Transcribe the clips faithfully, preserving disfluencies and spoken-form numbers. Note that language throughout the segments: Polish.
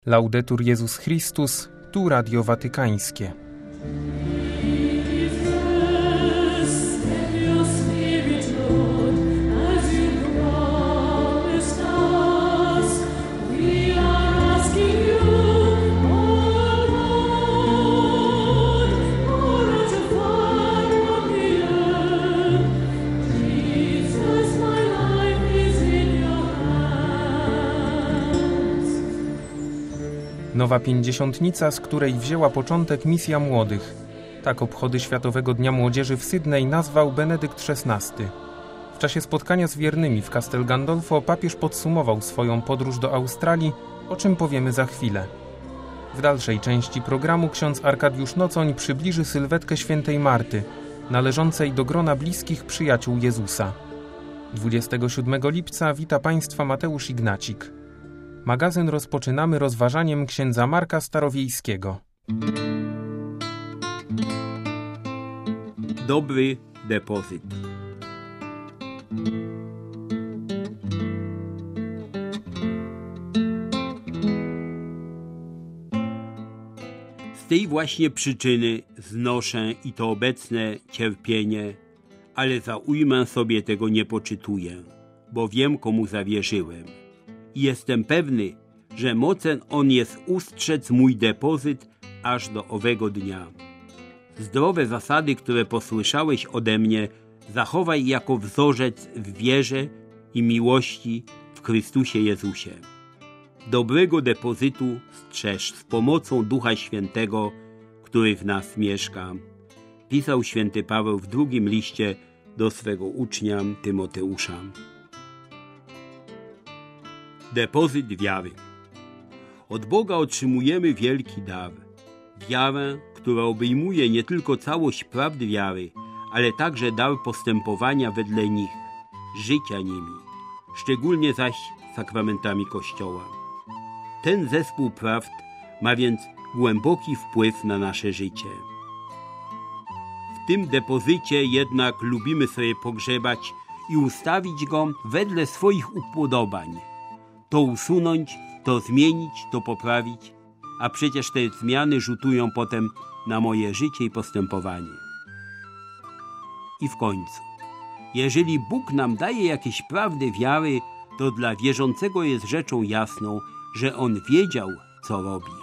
Laudetur Jezus Chrystus, tu Radio Watykańskie. Nowa pięćdziesiątnica, z której wzięła początek misja młodych. Tak obchody Światowego Dnia Młodzieży w Sydney nazwał Benedykt szesnasty. W czasie spotkania z wiernymi w Castel Gandolfo papież podsumował swoją podróż do Australii, o czym powiemy za chwilę. W dalszej części programu ksiądz Arkadiusz Nocoń przybliży sylwetkę świętej Marty, należącej do grona bliskich przyjaciół Jezusa. dwudziestego siódmego lipca wita Państwa Mateusz Ignacik. Magazyn rozpoczynamy rozważaniem księdza Marka Starowiejskiego. Dobry depozyt. Z tej właśnie przyczyny znoszę i to obecne cierpienie, ale za ujmę sobie tego nie poczytuję, bo wiem, komu zawierzyłem. I jestem pewny, że mocen on jest ustrzec mój depozyt aż do owego dnia. Zdrowe zasady, które posłyszałeś ode mnie, zachowaj jako wzorzec w wierze i miłości w Chrystusie Jezusie. Dobrego depozytu strzeż z pomocą Ducha Świętego, który w nas mieszka. Pisał święty Paweł w drugim liście do swego ucznia Tymoteusza. Depozyt wiary. Od Boga otrzymujemy wielki dar. Wiarę, która obejmuje nie tylko całość prawd wiary, ale także dar postępowania wedle nich, życia nimi, szczególnie zaś sakramentami Kościoła. Ten zespół prawd ma więc głęboki wpływ na nasze życie. W tym depozycie jednak lubimy sobie pogrzebać i ustawić go wedle swoich upodobań. To usunąć, to zmienić, to poprawić, a przecież te zmiany rzutują potem na moje życie i postępowanie. I w końcu, jeżeli Bóg nam daje jakieś prawdy wiary, to dla wierzącego jest rzeczą jasną, że On wiedział, co robi.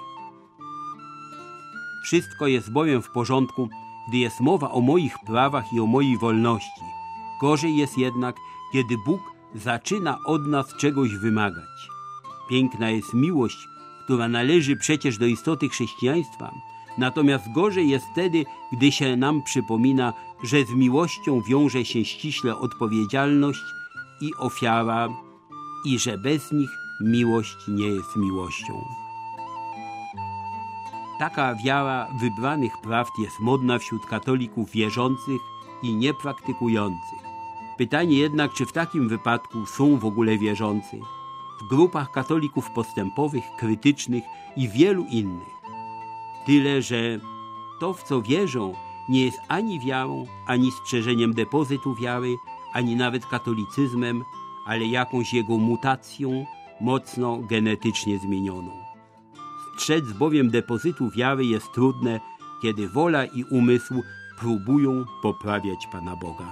Wszystko jest bowiem w porządku, gdy jest mowa o moich prawach i o mojej wolności. Gorzej jest jednak, kiedy Bóg zaczyna od nas czegoś wymagać. Piękna jest miłość, która należy przecież do istoty chrześcijaństwa, natomiast gorzej jest wtedy, gdy się nam przypomina, że z miłością wiąże się ściśle odpowiedzialność i ofiara i że bez nich miłość nie jest miłością. Taka wiara wybranych prawd jest modna wśród katolików wierzących i niepraktykujących. Pytanie jednak, czy w takim wypadku są w ogóle wierzący? W grupach katolików postępowych, krytycznych i wielu innych. Tyle, że to, w co wierzą, nie jest ani wiarą, ani strzeżeniem depozytu wiary, ani nawet katolicyzmem, ale jakąś jego mutacją, mocno genetycznie zmienioną. Strzec bowiem depozytu wiary jest trudne, kiedy wola i umysł próbują poprawiać Pana Boga.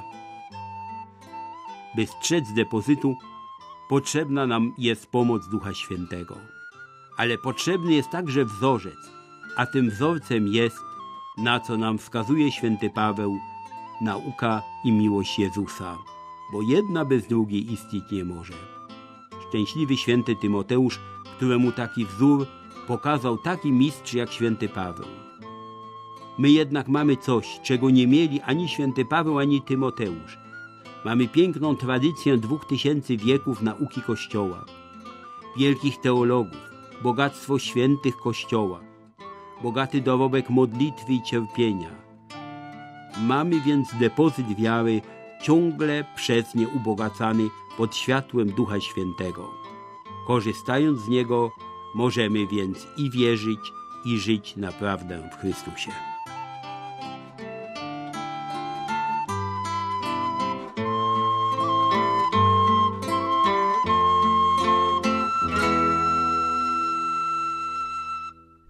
By strzec depozytu, potrzebna nam jest pomoc Ducha Świętego. Ale potrzebny jest także wzorzec, a tym wzorcem jest, na co nam wskazuje święty Paweł, nauka i miłość Jezusa, bo jedna bez drugiej istnieć nie może. Szczęśliwy święty Tymoteusz, któremu taki wzór pokazał taki mistrz jak święty Paweł. My jednak mamy coś, czego nie mieli ani święty Paweł, ani Tymoteusz. Mamy piękną tradycję dwóch tysięcy wieków nauki Kościoła, wielkich teologów, bogactwo świętych Kościoła, bogaty dorobek modlitwy i cierpienia. Mamy więc depozyt wiary ciągle przez nie ubogacany pod światłem Ducha Świętego. Korzystając z niego, możemy więc i wierzyć, i żyć naprawdę w Chrystusie.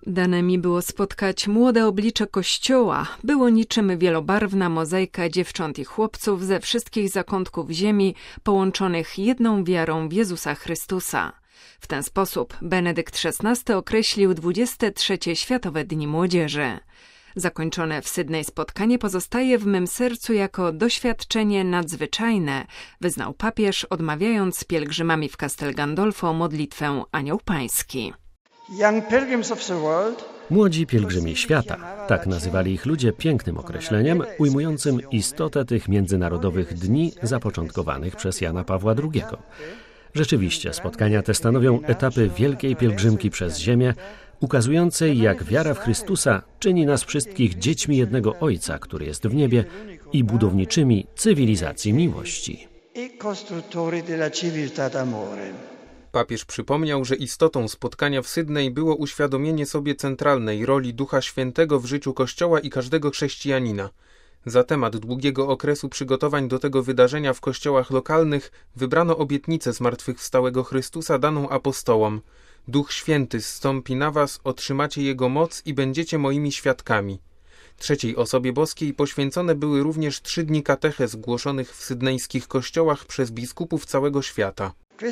Dane mi było spotkać młode oblicze Kościoła. Było niczym wielobarwna mozaika dziewcząt i chłopców ze wszystkich zakątków ziemi, połączonych jedną wiarą w Jezusa Chrystusa. W ten sposób Benedykt szesnasty określił dwudzieste trzecie Światowe Dni Młodzieży. Zakończone w Sydney spotkanie pozostaje w mym sercu jako doświadczenie nadzwyczajne, wyznał papież, odmawiając z pielgrzymami w Castel Gandolfo modlitwę Anioł Pański. Młodzi pielgrzymi świata, tak nazywali ich ludzie pięknym określeniem, ujmującym istotę tych międzynarodowych dni zapoczątkowanych przez Jana Pawła drugiego. Rzeczywiście, spotkania te stanowią etapy wielkiej pielgrzymki przez ziemię, ukazującej, jak wiara w Chrystusa czyni nas wszystkich dziećmi jednego Ojca, który jest w niebie, i budowniczymi cywilizacji miłości. Papież przypomniał, że istotą spotkania w Sydney było uświadomienie sobie centralnej roli Ducha Świętego w życiu Kościoła i każdego chrześcijanina. Za temat długiego okresu przygotowań do tego wydarzenia w kościołach lokalnych wybrano obietnicę zmartwychwstałego Chrystusa daną apostołom. Duch Święty zstąpi na was, otrzymacie Jego moc i będziecie moimi świadkami. Trzeciej osobie boskiej poświęcone były również trzy dni katechez głoszonych w sydnejskich kościołach przez biskupów całego świata.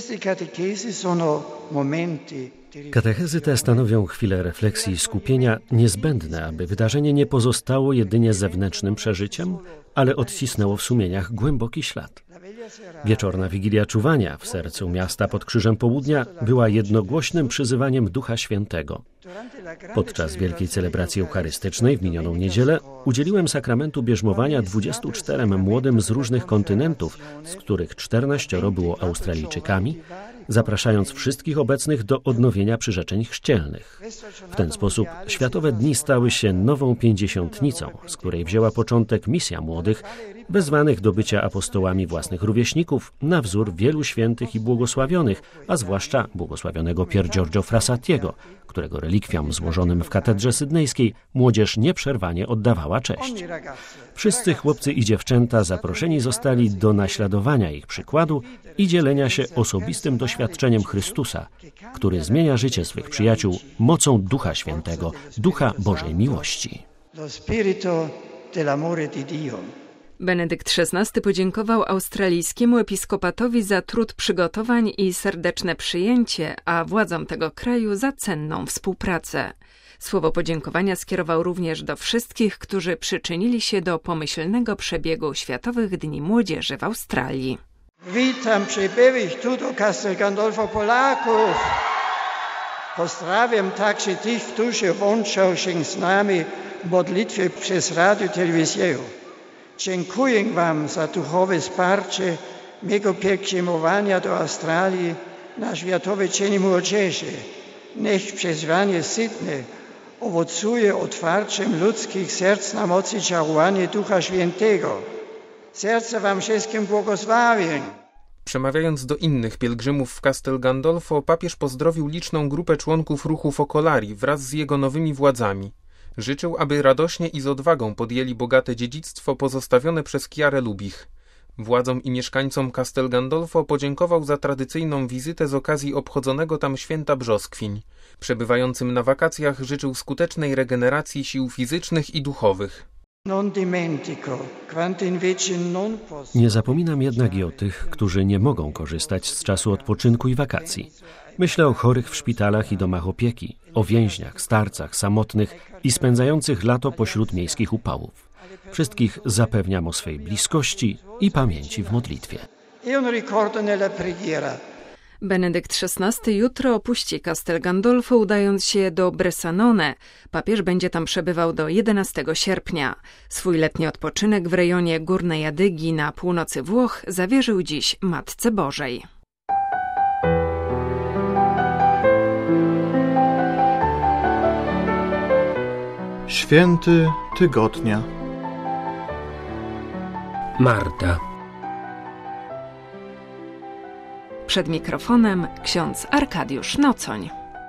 Katechezy te stanowią chwilę refleksji i skupienia niezbędne, aby wydarzenie nie pozostało jedynie zewnętrznym przeżyciem, ale odcisnęło w sumieniach głęboki ślad. Wieczorna wigilia czuwania w sercu miasta pod Krzyżem Południa była jednogłośnym przyzywaniem Ducha Świętego. Podczas wielkiej celebracji eucharystycznej w minioną niedzielę udzieliłem sakramentu bierzmowania dwudziestu czterem młodym z różnych kontynentów, z których czternaścioro było Australijczykami, zapraszając wszystkich obecnych do odnowienia przyrzeczeń chrzcielnych. W ten sposób Światowe Dni stały się nową pięćdziesiątnicą, z której wzięła początek misja młodych, wezwanych do bycia apostołami własnych rówieśników na wzór wielu świętych i błogosławionych, a zwłaszcza błogosławionego Pier Giorgio Frassatiego, którego relikwiom złożonym w katedrze sydnejskiej młodzież nieprzerwanie oddawała cześć. Wszyscy chłopcy i dziewczęta zaproszeni zostali do naśladowania ich przykładu i dzielenia się osobistym doświadczeniem Chrystusa, który zmienia życie swych przyjaciół mocą Ducha Świętego, Ducha Bożej miłości. Benedykt szesnasty podziękował australijskiemu episkopatowi za trud przygotowań i serdeczne przyjęcie, a władzom tego kraju za cenną współpracę. Słowo podziękowania skierował również do wszystkich, którzy przyczynili się do pomyślnego przebiegu Światowych Dni Młodzieży w Australii. Witam przybyłych tu do Castel Gandolfo Polaków. Pozdrawiam także tych, którzy włączą się z nami w modlitwie przez radio i telewizję. Dziękuję wam za duchowe wsparcie mego pielgrzymowania do Australii na Światowe Dni Młodzieży. Niech przezwanie Sydney owocuje otwarciem ludzkich serc na mocy działania Ducha Świętego. Serce wam wszystkim błogosławię. Przemawiając do innych pielgrzymów w Castel Gandolfo, papież pozdrowił liczną grupę członków ruchu Focolari wraz z jego nowymi władzami. Życzył, aby radośnie i z odwagą podjęli bogate dziedzictwo pozostawione przez Chiarę Lubich. Władzom i mieszkańcom Castel Gandolfo podziękował za tradycyjną wizytę z okazji obchodzonego tam święta Brzoskwiń. Przebywającym na wakacjach życzył skutecznej regeneracji sił fizycznych i duchowych. Nie zapominam jednak i o tych, którzy nie mogą korzystać z czasu odpoczynku i wakacji. Myślę o chorych w szpitalach i domach opieki, o więźniach, starcach, samotnych i spędzających lato pośród miejskich upałów. Wszystkich zapewniam o swej bliskości i pamięci w modlitwie. Benedykt szesnasty jutro opuści Castel Gandolfo, udając się do Bressanone. Papież będzie tam przebywał do jedenastego sierpnia. Swój letni odpoczynek w rejonie Górnej Adygi na północy Włoch zawierzył dziś Matce Bożej. Święty tygodnia. Marta. Przed mikrofonem ksiądz Arkadiusz Nocoń.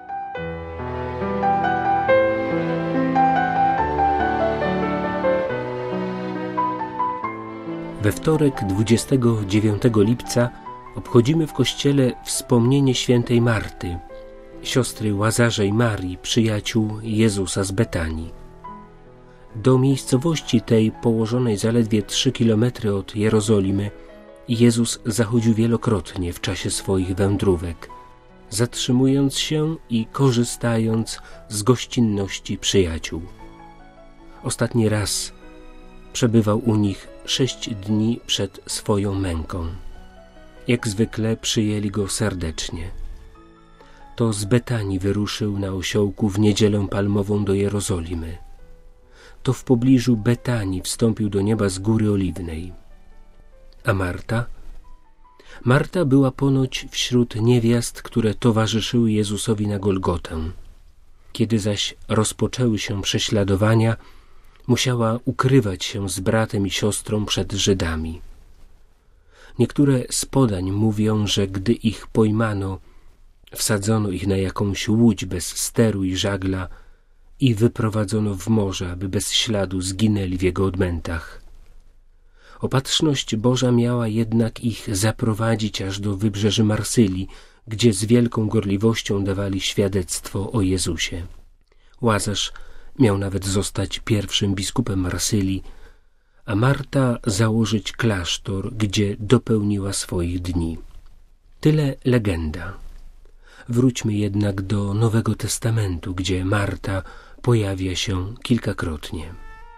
We wtorek dwudziestego dziewiątego lipca obchodzimy w kościele wspomnienie świętej Marty. siostry Łazarza i Marii, przyjaciół Jezusa z Betanii. Do miejscowości tej, położonej zaledwie trzy kilometry od Jerozolimy, Jezus zachodził wielokrotnie w czasie swoich wędrówek, zatrzymując się i korzystając z gościnności przyjaciół. Ostatni raz przebywał u nich sześć dni przed swoją męką. Jak zwykle przyjęli go serdecznie. To z Betanii wyruszył na osiołku w Niedzielę Palmową do Jerozolimy. To w pobliżu Betanii wstąpił do nieba z Góry Oliwnej. A Marta? Marta była ponoć wśród niewiast, które towarzyszyły Jezusowi na Golgotę. Kiedy zaś rozpoczęły się prześladowania, musiała ukrywać się z bratem i siostrą przed Żydami. Niektóre z podań mówią, że gdy ich pojmano, wsadzono ich na jakąś łódź bez steru i żagla i wyprowadzono w morze, aby bez śladu zginęli w jego odmętach. Opatrzność Boża miała jednak ich zaprowadzić aż do wybrzeży Marsylii, gdzie z wielką gorliwością dawali świadectwo o Jezusie. Łazarz miał nawet zostać pierwszym biskupem Marsylii, a Marta założyć klasztor, gdzie dopełniła swoich dni. Tyle legenda. Wróćmy jednak do Nowego Testamentu, gdzie Marta pojawia się kilkakrotnie.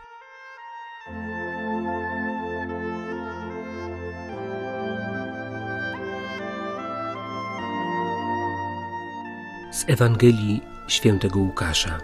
Z Ewangelii świętego Łukasza.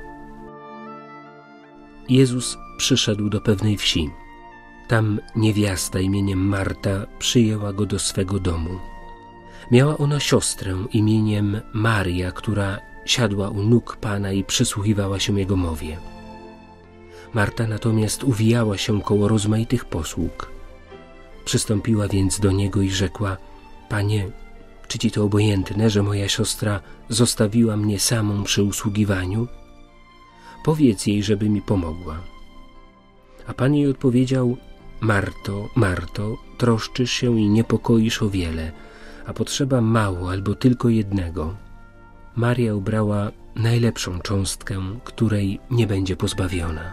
Jezus przyszedł do pewnej wsi. Tam niewiasta imieniem Marta przyjęła go do swego domu. Miała ona siostrę imieniem Maria, która siadła u nóg Pana i przysłuchiwała się Jego mowie. Marta natomiast uwijała się koło rozmaitych posług. Przystąpiła więc do Niego i rzekła: Panie, czy Ci to obojętne, że moja siostra zostawiła mnie samą przy usługiwaniu? Powiedz jej, żeby mi pomogła. A Pan jej odpowiedział: Marto, Marto, troszczysz się i niepokoisz o wiele, a potrzeba mało albo tylko jednego. Maria ubrała najlepszą cząstkę, której nie będzie pozbawiona.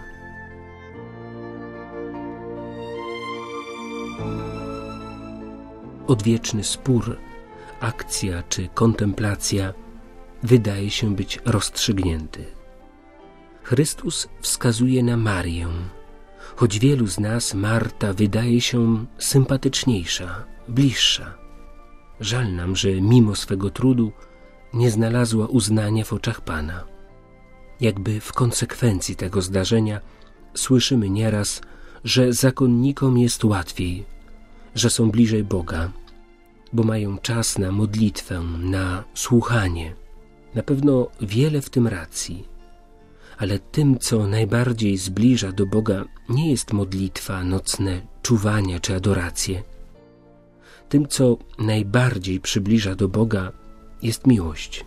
Odwieczny spór, akcja czy kontemplacja wydaje się być rozstrzygnięty. Chrystus wskazuje na Marię, choć wielu z nas Marta wydaje się sympatyczniejsza, bliższa. Żal nam, że mimo swego trudu nie znalazła uznania w oczach Pana. Jakby w konsekwencji tego zdarzenia słyszymy nieraz, że zakonnikom jest łatwiej, że są bliżej Boga, bo mają czas na modlitwę, na słuchanie. Na pewno wiele w tym racji, ale tym, co najbardziej zbliża do Boga, nie jest modlitwa, nocne czuwania czy adoracje. Tym, co najbardziej przybliża do Boga, jest miłość.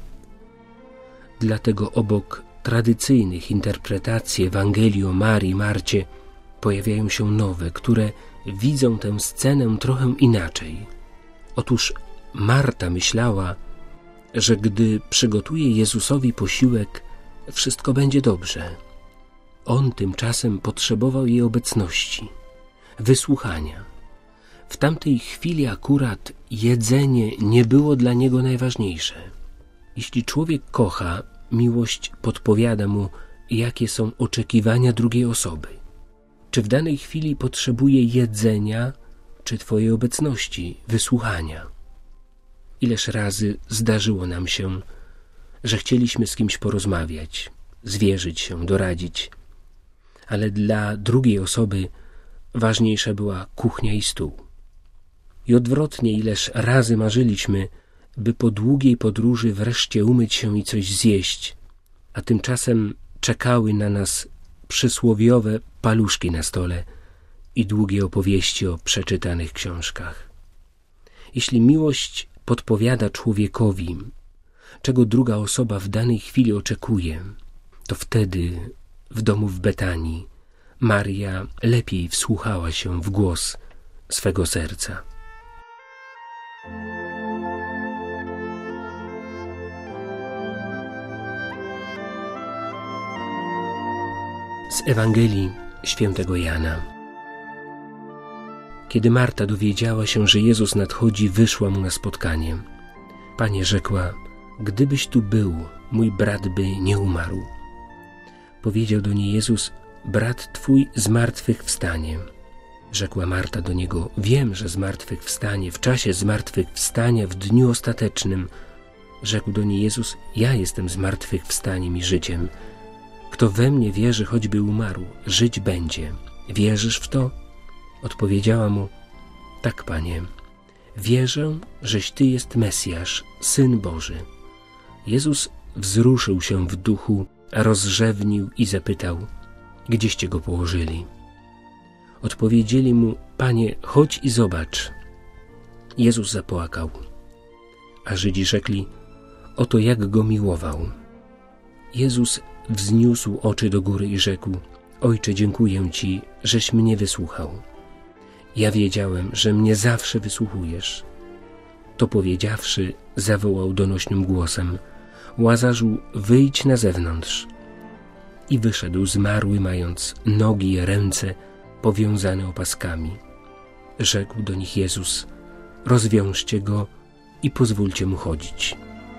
Dlatego obok tradycyjnych interpretacji Ewangelii o Marii i Marcie pojawiają się nowe, które widzą tę scenę trochę inaczej. Otóż Marta myślała, że gdy przygotuje Jezusowi posiłek, wszystko będzie dobrze. On tymczasem potrzebował jej obecności, wysłuchania. W tamtej chwili akurat jedzenie nie było dla niego najważniejsze. Jeśli człowiek kocha, miłość podpowiada mu, jakie są oczekiwania drugiej osoby. Czy w danej chwili potrzebuje jedzenia, czy twojej obecności, wysłuchania? Ileż razy zdarzyło nam się, że chcieliśmy z kimś porozmawiać, zwierzyć się, doradzić, ale dla drugiej osoby ważniejsza była kuchnia i stół. I odwrotnie, ileż razy marzyliśmy, by po długiej podróży wreszcie umyć się i coś zjeść, a tymczasem czekały na nas przysłowiowe paluszki na stole i długie opowieści o przeczytanych książkach. Jeśli miłość podpowiada człowiekowi, czego druga osoba w danej chwili oczekuje, to wtedy w domu w Betanii Maria lepiej wsłuchała się w głos swego serca. Z Ewangelii świętego Jana. Kiedy Marta dowiedziała się, że Jezus nadchodzi, wyszła mu na spotkanie. Panie, rzekła, gdybyś tu był, mój brat by nie umarł. Powiedział do niej Jezus, brat twój zmartwychwstanie. Rzekła Marta do Niego, wiem, że zmartwychwstanie, w czasie zmartwychwstania, w dniu ostatecznym. Rzekł do niej Jezus, ja jestem zmartwychwstaniem i życiem. Kto we mnie wierzy, choćby umarł, żyć będzie. Wierzysz w to? Odpowiedziała mu, tak, Panie, wierzę, żeś Ty jest Mesjasz, Syn Boży. Jezus wzruszył się w duchu, rozrzewnił i zapytał, gdzieście go położyli? Odpowiedzieli mu, Panie, chodź i zobacz. Jezus zapłakał, a Żydzi rzekli, oto jak go miłował. Jezus wzniósł oczy do góry i rzekł, Ojcze, dziękuję Ci, żeś mnie wysłuchał. Ja wiedziałem, że mnie zawsze wysłuchujesz. To powiedziawszy, zawołał donośnym głosem, Łazarzu, wyjdź na zewnątrz. I wyszedł zmarły, mając nogi i ręce powiązane opaskami. Rzekł do nich Jezus, rozwiążcie go i pozwólcie mu chodzić.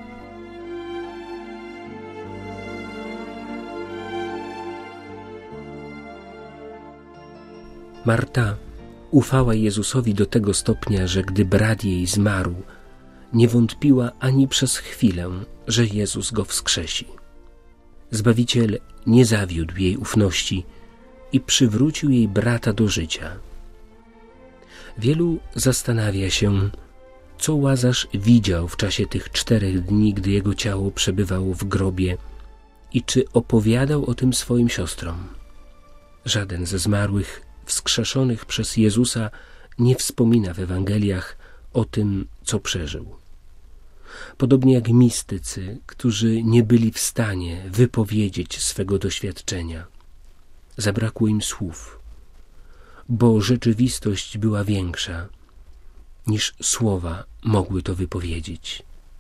Marta ufała Jezusowi do tego stopnia, że gdy brat jej zmarł, nie wątpiła ani przez chwilę, że Jezus go wskrzesi. Zbawiciel nie zawiódł jej ufności i przywrócił jej brata do życia. Wielu zastanawia się, co Łazarz widział w czasie tych czterech dni, gdy jego ciało przebywało w grobie i czy opowiadał o tym swoim siostrom. Żaden ze zmarłych wskrzeszonych przez Jezusa nie wspomina w Ewangeliach o tym, co przeżył. Podobnie jak mistycy, którzy nie byli w stanie wypowiedzieć swego doświadczenia. Zabrakło im słów, bo rzeczywistość była większa, niż słowa mogły to wypowiedzieć.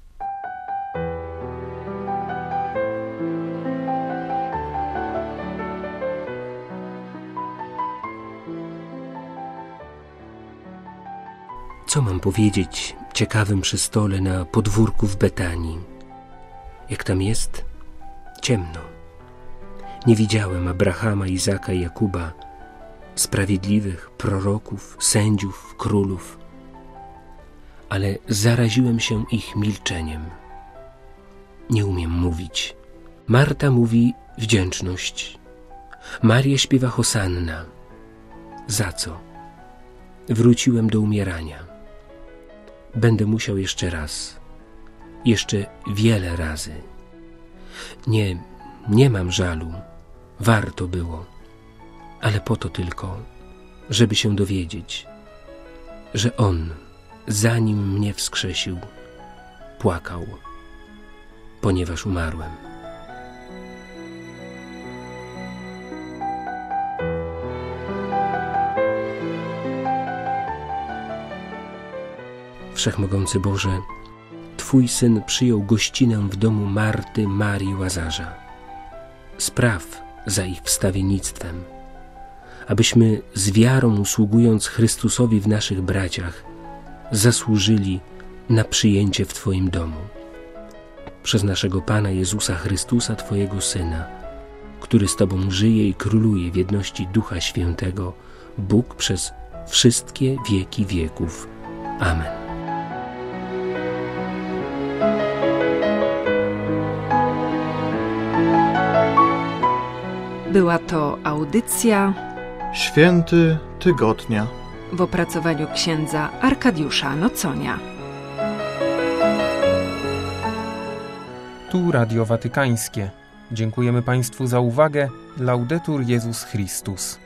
Co mam powiedzieć ciekawym przy stole na podwórku w Betanii? Jak tam jest? Ciemno. Nie widziałem Abrahama, Izaka i Jakuba, sprawiedliwych, proroków, sędziów, królów, ale zaraziłem się ich milczeniem. Nie umiem mówić. Marta mówi wdzięczność. Maria śpiewa hosanna. Za co? Wróciłem do umierania. Będę musiał jeszcze raz, jeszcze wiele razy. Nie, nie mam żalu, warto było, ale po to tylko, żeby się dowiedzieć, że On, zanim mnie wskrzesił, płakał, ponieważ umarłem. Wszechmogący Boże, Twój Syn przyjął gościnę w domu Marty, Marii i Łazarza. Spraw za ich wstawiennictwem, abyśmy z wiarą usługując Chrystusowi w naszych braciach zasłużyli na przyjęcie w Twoim domu. Przez naszego Pana Jezusa Chrystusa, Twojego Syna, który z Tobą żyje i króluje w jedności Ducha Świętego, Bóg przez wszystkie wieki wieków. Amen. Była to audycja Święty Tygodnia w opracowaniu księdza Arkadiusza Noconia. Tu Radio Watykańskie. Dziękujemy Państwu za uwagę. Laudetur Jezus Chrystus.